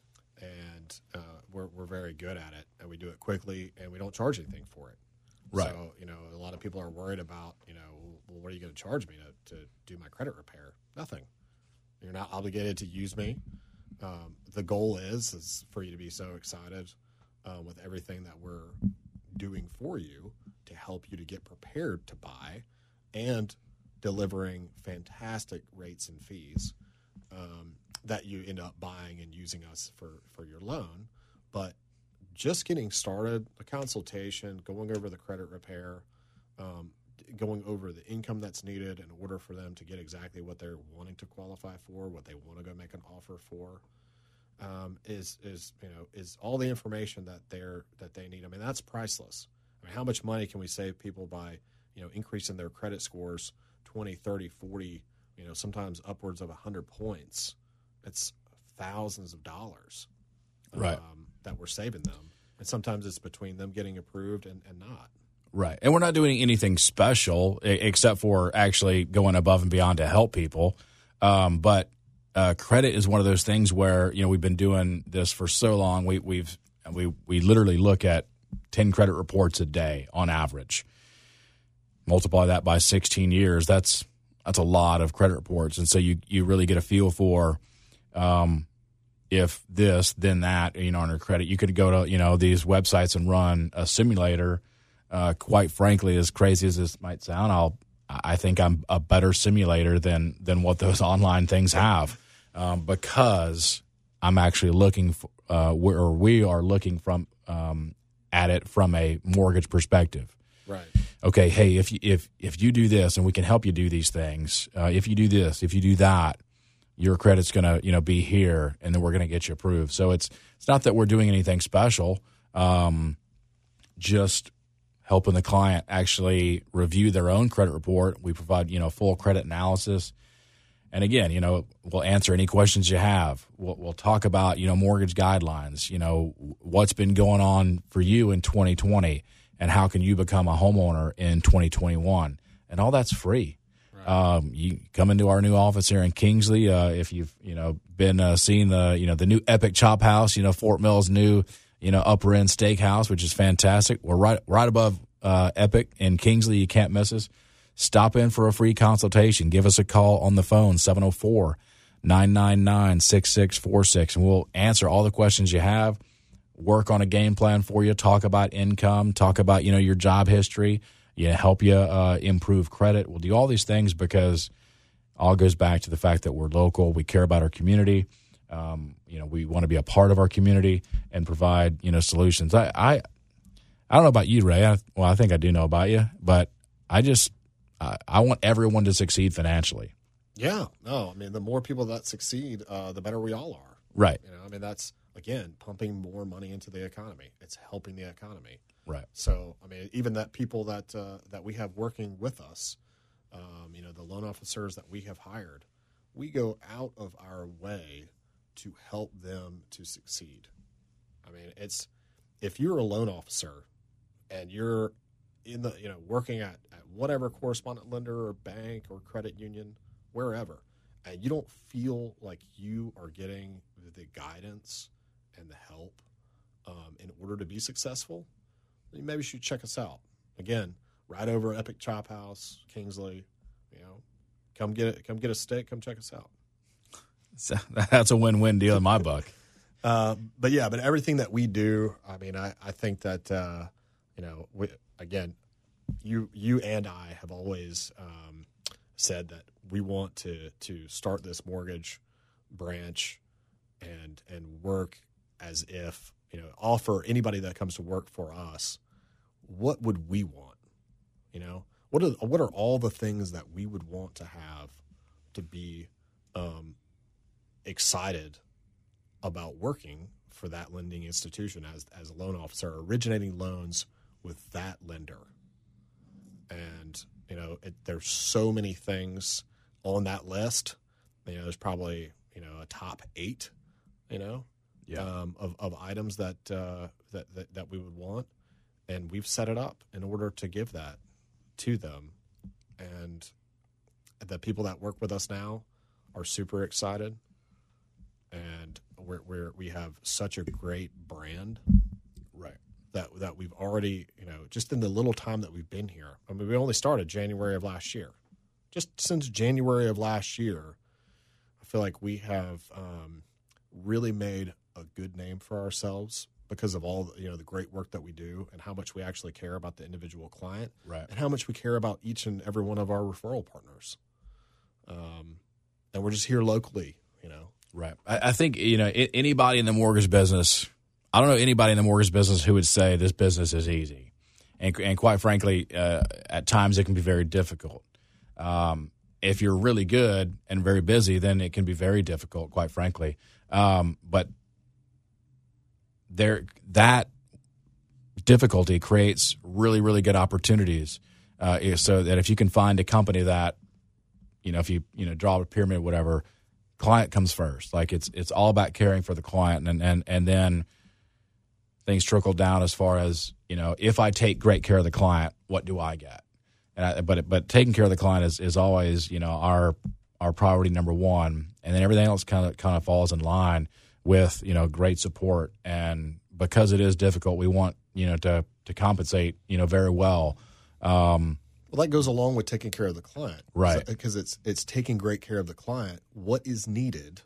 and uh, we're, we're very good at it, and we do it quickly, and we don't charge anything for it. Right. So, you know, a lot of people are worried about, you know, well, what are you going to charge me to, to do my credit repair? Nothing. You're not obligated to use me. Um, the goal is is for you to be so excited uh, with everything that we're doing for you to help you to get prepared to buy, and delivering fantastic rates and fees um, that you end up buying and using us for, for your loan. But just getting started, a consultation, going over the credit repair, um, going over the income that's needed in order for them to get exactly what they're wanting to qualify for, what they want to go make an offer for, um, is is you know is all the information that they're that they need. I mean, that's priceless. I mean, how much money can we save people by you know increasing their credit scores twenty, thirty, forty, you know sometimes upwards of one hundred points? It's thousands of dollars, right, um, that we're saving them, and sometimes it's between them getting approved and, and not. Right. And we're not doing anything special except for actually going above and beyond to help people. Um, but uh, credit is one of those things where, you know, we've been doing this for so long. We, we've we we literally look at ten credit reports a day on average. Multiply that by sixteen years. That's that's a lot of credit reports. And so you, you really get a feel for um, if this, then that, you know, on your credit. You could go to, you know, these websites and run a simulator. Uh, quite frankly, as crazy as this might sound, I'll, I think I'm a better simulator than than what those online things have, um, because I'm actually looking for, uh, or we are looking from um, at it from a mortgage perspective. Right. Okay. Hey, if you, if if you do this, and we can help you do these things. Uh, if you do this, if you do that, your credit's gonna you know be here, and then we're gonna get you approved. So it's it's not that we're doing anything special. Um, just helping the client actually review their own credit report. We provide, you know, full credit analysis. And again, you know, we'll answer any questions you have. We'll, we'll talk about, you know, mortgage guidelines, you know, what's been going on for you in twenty twenty and how can you become a homeowner in twenty twenty-one. And all that's free. Right. Um, you come into our new office here in Kingsley. Uh, if you've, you know, been uh, seeing the, you know, the new Epic Chop House, you know, Fort Mill's new, you know, upper end steakhouse, which is fantastic. We're right right above uh, Epic in Kingsley. You can't miss us. Stop in for a free consultation. Give us a call on the phone, seven oh four, nine nine nine, six six four six, and we'll answer all the questions you have, work on a game plan for you, talk about income, talk about, you know, your job history, you know, help you uh, improve credit. We'll do all these things because all goes back to the fact that we're local. We care about our community. Um, you know, we want to be a part of our community and provide, you know, solutions. I, I, I don't know about you, Ray. I, well, I think I do know about you, but I just, I, I want everyone to succeed financially. Yeah. No, I mean, the more people that succeed, uh, the better we all are. Right. You know, I mean, that's, again, pumping more money into the economy. It's helping the economy. Right. So, I mean, even that people that, uh, that we have working with us, um, you know, the loan officers that we have hired, we go out of our way to help them to succeed. I mean, it's, if you're a loan officer and you're in the, you know, working at, at whatever correspondent lender or bank or credit union, wherever, and you don't feel like you are getting the guidance and the help um, in order to be successful, maybe you should check us out. Again, right over at Epic Chop House, Kingsley. You know, come get it. Come get a steak. Come check us out. So that's a win-win deal in my book. Uh, but yeah, but everything that we do, I mean, I, I think that, uh, you know, we, again, you you and I have always um, said that we want to to start this mortgage branch and and work as if, you know, offer anybody that comes to work for us, what would we want? You know, what are what are all the things that we would want to have to be um, excited about working for that lending institution as as a loan officer, originating loans with that lender. And, you know, it, there's so many things on that list. You know, there's probably, you know, a top eight, you know, yeah. um, of, of items that, uh, that, that, that we would want. And we've set it up in order to give that to them. And the people that work with us now are super excited. And we're, we're, we have such a great brand, right? That that we've already, you know, just in the little time that we've been here. I mean, we only started January of last year. Just since January of last year, I feel like we have um, really made a good name for ourselves because of all the, you know, the great work that we do and how much we actually care about the individual client, right? And how much we care about each and every one of our referral partners. Um, and we're just here locally, you know. Right. I, I think, you know, I, anybody in the mortgage business, I don't know anybody in the mortgage business who would say this business is easy. And, and quite frankly, uh, at times it can be very difficult. Um, if you're really good and very busy, then it can be very difficult, quite frankly. Um, but there, that difficulty creates really, really good opportunities. Uh, so that if you can find a company that, you know, if you, you know, draw a pyramid, whatever, client comes first. Like it's it's all about caring for the client, and and and then things trickle down as far as, you know, if I take great care of the client, what do I get? And I, but but taking care of the client is, is always, you know, our our priority number one, and then everything else kind of kind of falls in line with, you know, great support. And because it is difficult, we want, you know, to to compensate, you know, very well. Um, Well, that goes along with taking care of the client, right? Because it's it's taking great care of the client. What is needed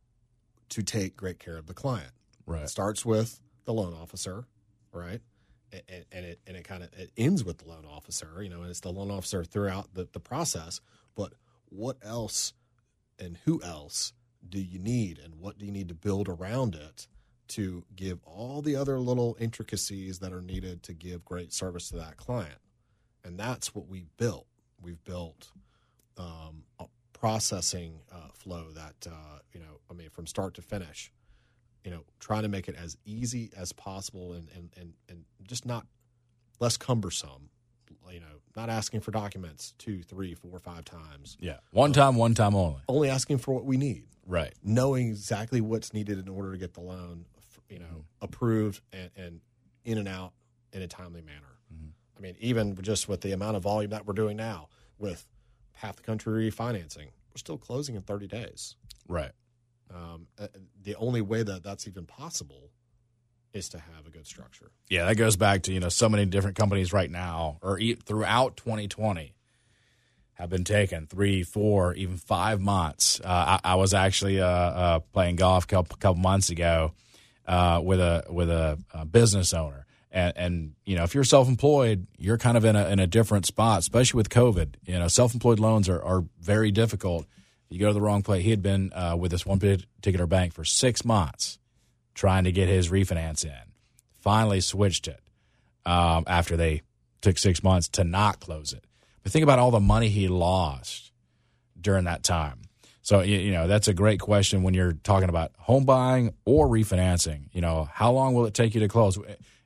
to take great care of the client? Right. It starts with the loan officer, right? And, and it and it kind of it ends with the loan officer, you know, and it's the loan officer throughout the, the process. But what else and who else do you need, and what do you need to build around it to give all the other little intricacies that are needed to give great service to that client? And that's what we built. We've built um, a processing uh, flow that, uh, you know, I mean, from start to finish, you know, trying to make it as easy as possible and, and, and, and just not less cumbersome, you know, not asking for documents two, three, four, five times. Yeah. One time, one time only. Only asking for what we need. Right. Knowing exactly what's needed in order to get the loan, you know, mm-hmm. approved and, and in and out in a timely manner. Mm-hmm. I mean, even just with the amount of volume that we're doing now with half the country refinancing, we're still closing in thirty days. Right. Um, the only way that that's even possible is to have a good structure. Yeah, that goes back to, you know, so many different companies right now, or e- throughout twenty twenty, have been taking three, four, even five months. Uh, I, I was actually uh, uh, playing golf a couple, couple months ago uh, with a with a, a business owner. And, and, you know, if you're self-employed, you're kind of in a in a different spot, especially with COVID. You know, self-employed loans are, are very difficult. You go to the wrong place. He had been uh, with this one particular bank for six months trying to get his refinance in. Finally switched it um, after they took six months to not close it. But think about all the money he lost during that time. So, you, you know, that's a great question when you're talking about home buying or refinancing. You know, how long will it take you to close?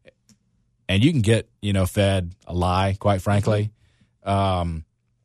And you can get, you know, fed a lie, quite frankly. Um,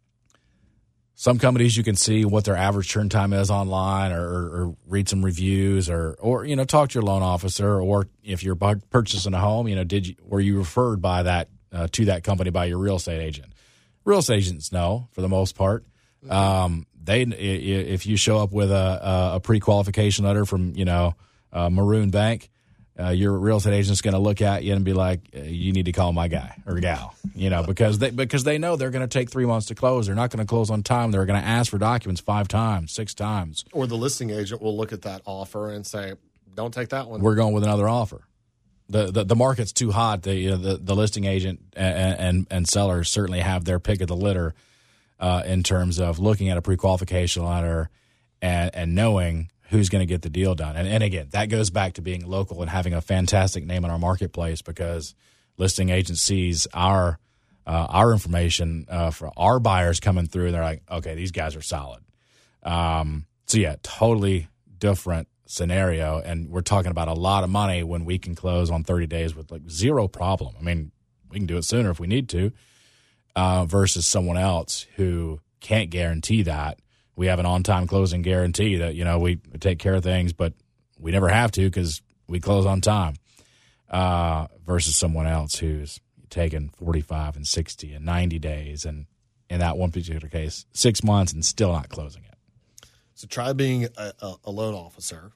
some companies you can see what their average turn time is online, or, or, or read some reviews, or, or, you know, talk to your loan officer. Or if you're purchasing a home, you know, did you, were you referred by that uh, to that company by your real estate agent? Real estate agents know, for the most part. Mm-hmm. Um, they if you show up with a, a pre-qualification letter from, you know, uh, Maroon Bank, uh, your real estate agent's going to look at you and be like, you need to call my guy or gal, you know, because they because they know they're going to take three months to close. They're not going to close on time. They're going to ask for documents five times, six times. Or the listing agent will look at that offer and say, don't take that one. We're going with another offer. The the, the market's too hot. The, you know, the the listing agent and, and, and sellers certainly have their pick of the litter uh, in terms of looking at a pre-qualification letter and, and knowing who's going to get the deal done. And, and again, that goes back to being local and having a fantastic name in our marketplace, because listing agent sees our uh, our information uh, for our buyers coming through, and they're like, okay, these guys are solid. Um, so, yeah, totally different scenario. And we're talking about a lot of money when we can close on thirty days with like zero problem. I mean, we can do it sooner if we need to, uh, versus someone else who can't guarantee that. We have an on-time closing guarantee that, you know, we take care of things, but we never have to because we close on time, uh, versus someone else who's taken forty-five and sixty and ninety days, and in that one particular case, six months and still not closing it. So try being a, a, a loan officer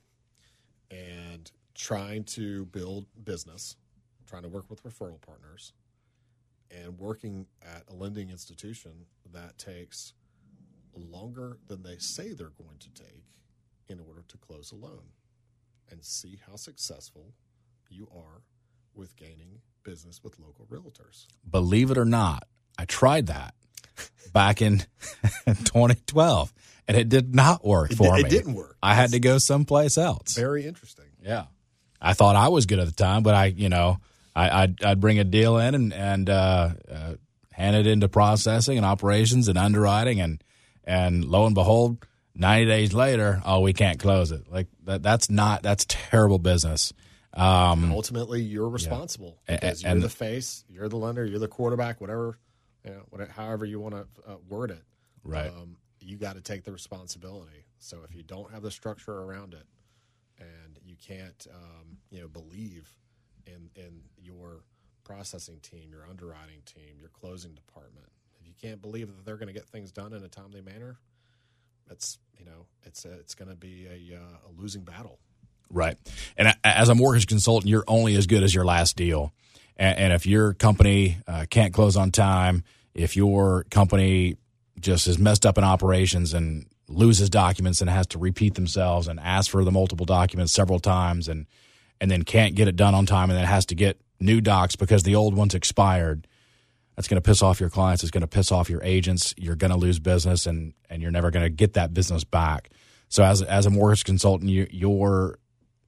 and trying to build business, trying to work with referral partners, and working at a lending institution that takes longer than they say they're going to take in order to close a loan, and see how successful you are with gaining business with local realtors. Believe it or not, I tried that back in twenty twelve, and it did not work for it, me. It didn't work. I had to go someplace else. Very interesting. Yeah. I thought I was good at the time, but I, you know, I, I'd, I'd bring a deal in and, and uh, uh, hand it into processing and operations and underwriting, and And lo and behold, ninety days later, oh, we can't close it. Like that, that's not, that's terrible business. Um, and ultimately, you're responsible yeah. because and, you're the face, you're the lender, you're the quarterback, whatever, you know, whatever, however you want to uh, word it. Right. Um, you got to take the responsibility. So if you don't have the structure around it, and you can't, um, you know, believe in in your processing team, your underwriting team, your closing department, if you can't believe that they're going to get things done in a timely manner, it's, you know, it's a, it's going to be a, uh, a losing battle. Right. And as a mortgage consultant, you're only as good as your last deal. And, and if your company uh, can't close on time, if your company just is messed up in operations and loses documents and has to repeat themselves and ask for the multiple documents several times, and and then can't get it done on time, and then has to get new docs because the old one's expired, that's going to piss off your clients. It's going to piss off your agents. You're going to lose business, and, and you're never going to get that business back. So as as a mortgage consultant, you, your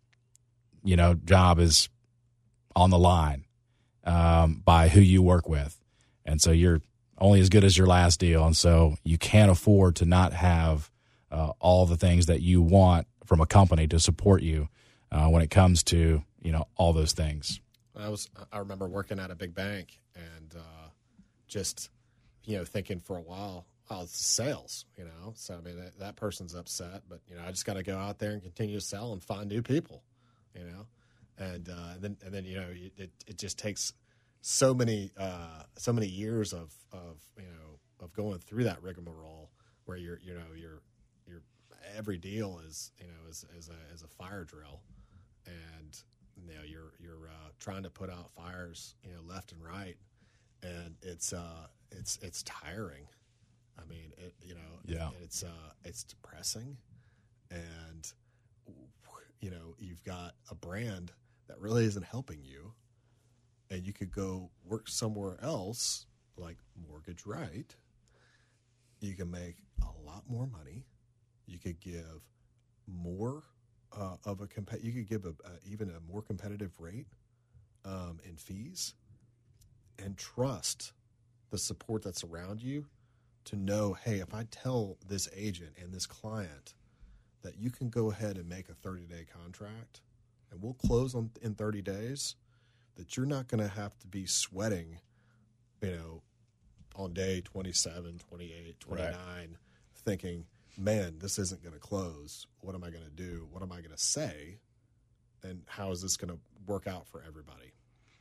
you know job is on the line um, by who you work with, and so you're only as good as your last deal. And so you can't afford to not have uh, all the things that you want from a company to support you uh, when it comes to, you know, all those things. I was, I remember working at a big bank and uh, just, you know, thinking for a while, oh, it's sales, you know? So, I mean, that, that person's upset, but, you know, I just got to go out there and continue to sell and find new people, you know? And, uh, and then, and then, you know, it, it just takes so many uh, so many years of, of you know of going through that rigmarole where you're you know you're you're every deal is you know is, is a is a fire drill, and you know you're you're uh, trying to put out fires you know left and right, and it's uh it's it's tiring. I mean it you know yeah it's uh it's depressing, and you know you've got a brand that really isn't helping you. And you could go work somewhere else, like Mortgage Right. You can make a lot more money. You could give more uh, of a comp- You could give a, a, even a more competitive rate um, in fees, and trust the support that's around you to know, hey, if I tell this agent and this client that you can go ahead and make a thirty-day contract, and we'll close on in thirty days. That you're not going to have to be sweating, you know, on day twenty-seven, twenty-eight, twenty-nine, right. Thinking, man, this isn't going to close. What am I going to do? What am I going to say? And how is this going to work out for everybody?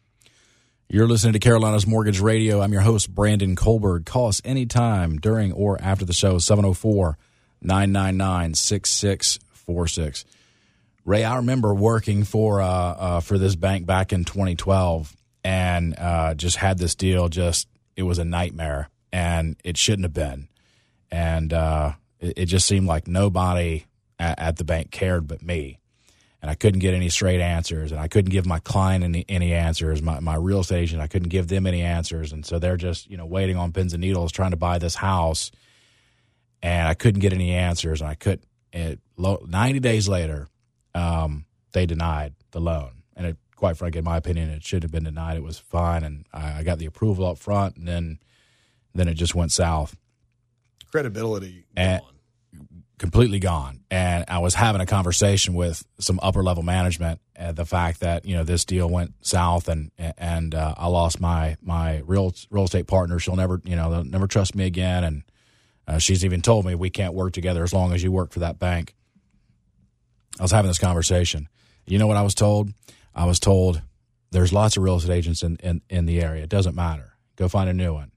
You're listening to Carolina's Mortgage Radio. I'm your host, Brandon Kohlberg. Call us anytime during or after the show, seven oh four, nine nine nine, six six four six. Ray, I remember working for uh, uh, for this bank back in twenty twelve, and uh, just had this deal. Just it was a nightmare, and it shouldn't have been. And uh, it, it just seemed like nobody at, at the bank cared but me, and I couldn't get any straight answers, and I couldn't give my client any, any answers. My my real estate agent, I couldn't give them any answers, and so they're just you know waiting on pins and needles trying to buy this house, and I couldn't get any answers, and I could. It, ninety days later. Um, they denied the loan, and it, quite frankly, in my opinion, it should have been denied. It was fine, and I, I got the approval up front, and then, then it just went south. Credibility and gone. Completely gone. And I was having a conversation with some upper level management, and the fact that you know this deal went south, and and uh, I lost my my real real estate partner. She'll never you know they'll never trust me again, and uh, she's even told me we can't work together as long as you work for that bank. I was having this conversation. You know what I was told? I was told there's lots of real estate agents in, in, in the area. It doesn't matter. Go find a new one.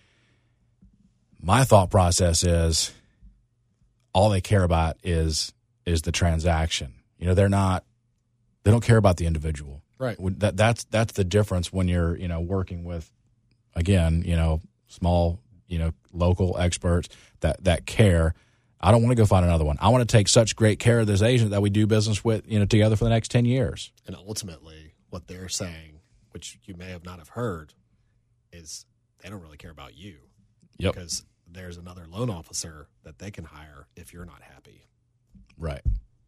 My thought process is all they care about is is the transaction. You know, they're not they don't care about the individual. Right. That that's that's the difference when you're, you know, working with again, you know, small, you know, local experts that that care. I don't want to go find another one. I want to take such great care of this agent that we do business with, you know, together for the next ten years. And ultimately, what they're saying, which you may have not have heard, is they don't really care about you. Yep. Because there's another loan officer that they can hire if you're not happy. Right.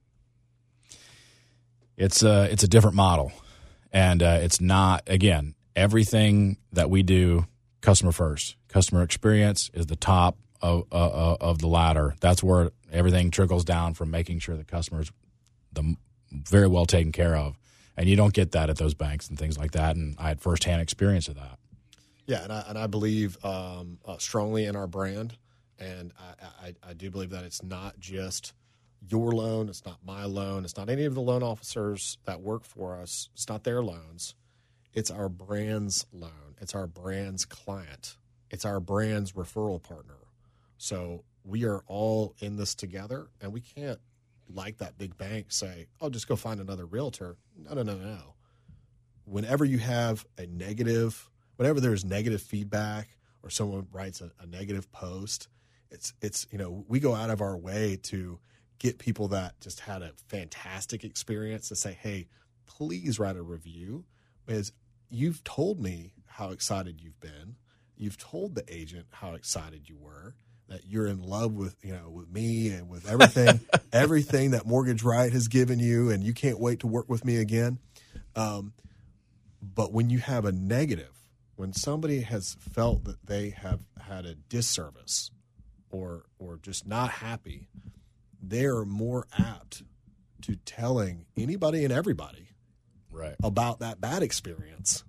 It's a, it's a different model. And uh, it's not, again, everything that we do, customer first. Customer experience is the top Of, uh, of the ladder. That's where everything trickles down from making sure the customer's the very well taken care of, and you don't get that at those banks and things like that. And I had firsthand experience of that. Yeah, and I, and I believe um, uh, strongly in our brand, and I, I, I do believe that it's not just your loan, it's not my loan, it's not any of the loan officers that work for us. It's not their loans. It's our brand's loan. It's our brand's client. It's our brand's referral partner. So we are all in this together, and we can't, like that big bank, say, oh, just go find another realtor. No, no, no, no. Whenever you have a negative, whenever there's negative feedback or someone writes a, a negative post, it's, it's you know, we go out of our way to get people that just had a fantastic experience to say, hey, please write a review, because you've told me how excited you've been. You've told the agent how excited you were, that you're in love with, you know, with me and with everything, everything that Mortgage Right has given you, and you can't wait to work with me again. Um, but when you have a negative, when somebody has felt that they have had a disservice or or just not happy, they are more apt to telling anybody and everybody right about that bad experience.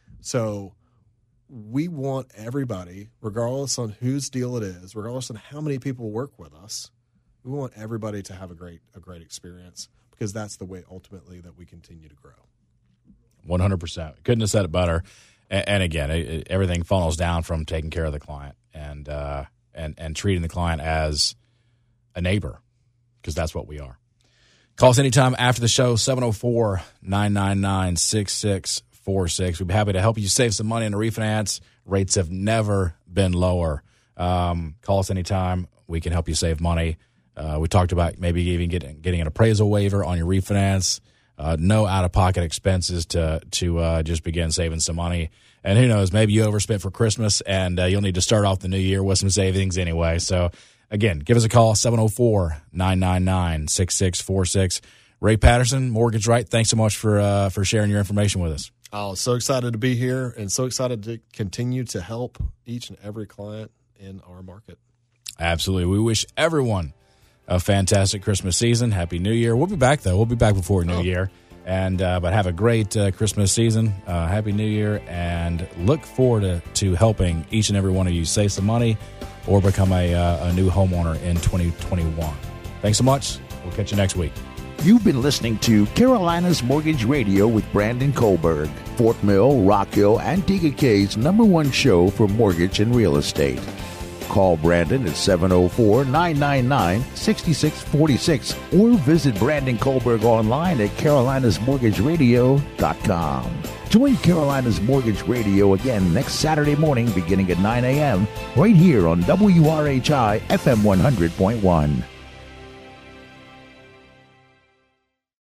So we want everybody, regardless on whose deal it is, regardless on how many people work with us, we want everybody to have a great a great experience, because that's the way ultimately that we continue to grow. one hundred percent. Couldn't have said it better. And, and again, it, it, everything funnels down from taking care of the client and uh, and and treating the client as a neighbor, because that's what we are. Call us anytime after the show, seven oh four, nine nine nine, six six four six. We'd be happy to help you save some money on a refinance. Rates have never been lower. Um, call us anytime. We can help you save money. Uh, we talked about maybe even getting getting an appraisal waiver on your refinance. Uh, no out-of-pocket expenses to to uh, just begin saving some money. And who knows, maybe you overspent for Christmas, and uh, you'll need to start off the new year with some savings anyway. So, again, give us a call, seven oh four, nine nine nine, six six four six. Ray Patterson, Mortgage Right, thanks so much for uh, for sharing your information with us. Oh, so excited to be here, and so excited to continue to help each and every client in our market. Absolutely. We wish everyone a fantastic Christmas season. Happy New Year. We'll be back, though. We'll be back before New oh. Year. And uh, but have a great uh, Christmas season. Uh, Happy New Year, and look forward to, to helping each and every one of you save some money or become a, uh, a new homeowner in twenty twenty-one. Thanks so much. We'll catch you next week. You've been listening to Carolina's Mortgage Radio with Brandon Kohlberg, Fort Mill, Rock Hill, and Tega Caye's number one show for mortgage and real estate. Call Brandon at seven oh four, nine nine nine, six six four six or visit Brandon Kohlberg online at carolinas mortgage radio dot com. Join Carolinas Mortgage Radio again next Saturday morning beginning at nine a.m. right here on W R H I F M one hundred point one.